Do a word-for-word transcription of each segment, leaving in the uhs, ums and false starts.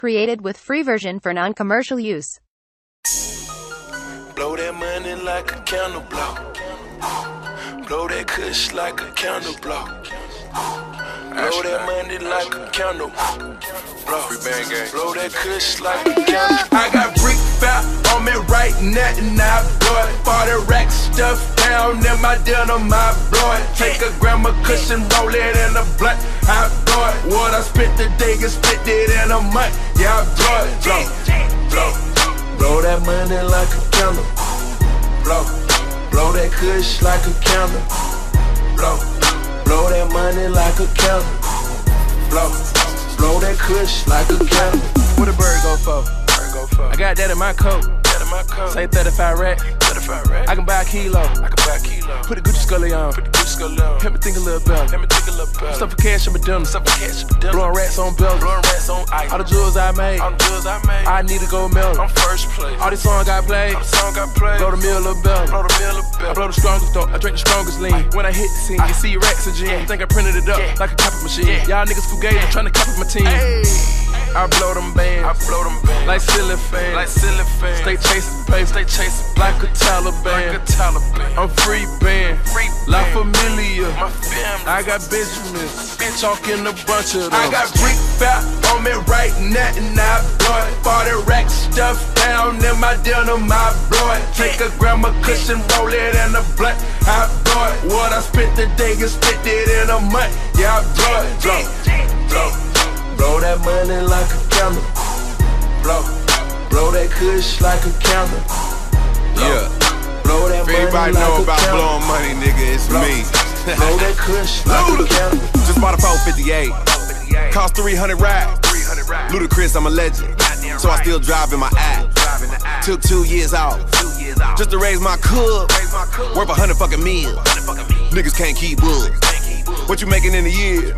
Created with free version for non-commercial use. Blow that money like a candle blow. Blow that kush like a candle blow. Blow that money like a candle blow. Blow that kush like a candle. I got brick fat on me right now and I blow it. Forty rack stuff down in my denim, I blow it. Take a gram of kush and roll it in a blunt, I blow it. What I spent today and spent it in a month, yeah I blow it. Blow, blow, blow that money like a candle. Blow, blow that kush like a candle. Blow, blow that money like a candle. Blow, blow that kush like a candle. What a bird go for? Bird go for. I got that in my coat. That in my coat. Say thirty-five rack. thirty-five rack. I can buy a kilo. I can buy a kilo. Put a Gucci Scully on. Put the Gucci Scully on. Help me think a little better. Let me think a little better. Stuff for cash in my dinner. Stuff for cash in my dinner. Blowing rats on bells. Blowing rats on ice. All the jewels I made. All the jewels I made. I need to go mill. I'm first place. All these songs I played. All the songs I played. Blow the mill a little better. Blow the mill a I bell. blow the strongest dope. I drink the strongest lean. When I hit the scene, you see racks and jeans. Think I printed it up Yeah. like a copy machine. Yeah. Y'all niggas fugazi, I'm trying to copy my team. Hey, I blow them bands. I blow them bands like silly fans. like silly fans. Stay chasing paper. Stay chasing like a like Taliban. a Taliban. I'm free band. Free La band. Familia. My family. I got Benjamins. Talking a bunch of them. I got brick fat on me right now and I blow it. Forty rack stuff down in my denim, I blow it. Take a gram of kush and roll it in a blunt, I blow it. What I spent today and spent it in a month, yeah I blow it. Blow, blow, blow that money like a candle. Blow, blow that kush like a candle. Blow, Yeah. blow that If money everybody like know a about candle. blowing money, nigga, it's Blow, me. blow that kush like a candle. Just bought a four fifty-eight. Cost three hundred racks. Ludacris, I'm a legend. So I still drive in my act. Took two years off. Just to raise my cub. Worth a hundred fucking meals. Niggas can't keep wood. What you making in a year?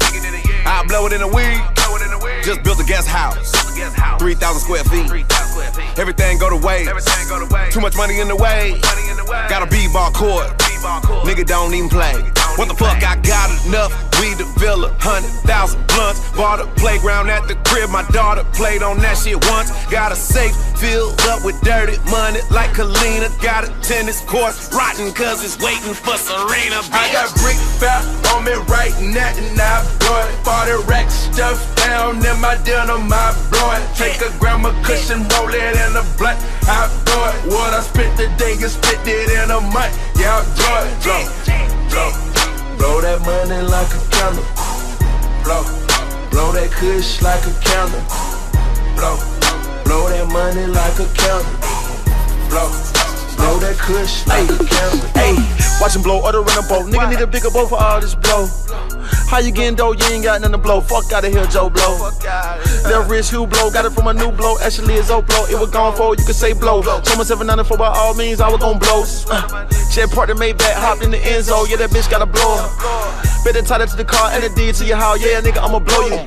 I blow it in a week. Just built a guest house. three thousand square feet. Everything go to waste. Too much money in the way. Got a b-ball court. Nigga don't even play. What the fuck, I got enough weed to fill a hundred thousand blunts. Bought a playground at the crib, my daughter played on that shit once. Got a safe filled up with dirty money like Kalina. Got a tennis court rotten cause it's waiting for Serena. I got brick fat on me right now and I blow it. Forty rack stuff down in my denim, I blow it. Take a gram of kush and roll it in a blunt, I blow it. What I spent today and spent it in a month, yeah I blow it. Blow, blow, blow that money like a candle. Blow, blow that kush like a candle. Blow, blow that money like a candle. Blow, blow that kush like a candle. Hey, watch him blow, order in a boat. Nigga need a bigger boat for all this blow. How you getting dough? You ain't got nothing to blow. Fuck out of here, Joe Blow. Little rich who blow, got it from a new blow. Actually, it's old blow. It was gone for, you could say blow. Told myself a ninety-four by all means, I was gon' blow. Uh, Jet part that made back, hopped in the end zone. Yeah, that bitch got a blow. Better tie that to the car and the deed to your house. Yeah, nigga, I'ma blow you.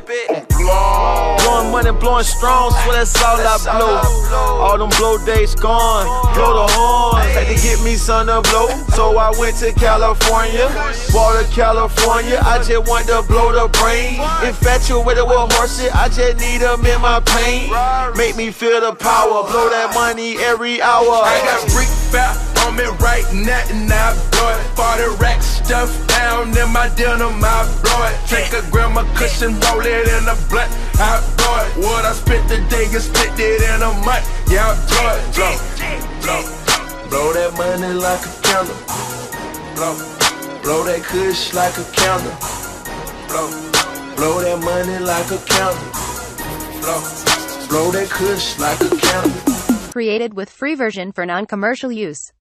Blowing money, blowing strong, so that's all I blow. All them blow days gone, blow the horn. Had to get me some to blow, so I went to California. Bought a California, I just want to blow the brain. Infatuated with horses, I just need them in my pain. Make me feel the power, blow that money every hour. I got brick fat on me right now and I blow it. Forty rack stuff down in my denim, I blow it. Take a gram of kush and roll it in a blunt, I blow it. What I spent today and spent it in a month, yeah I blow it. Blow, blow, blow that money like a candle. Blow, blow that kush like a candle. Blow, blow that money like a candle. Blow, blow that kush like a candle. Created with free version for non-commercial use.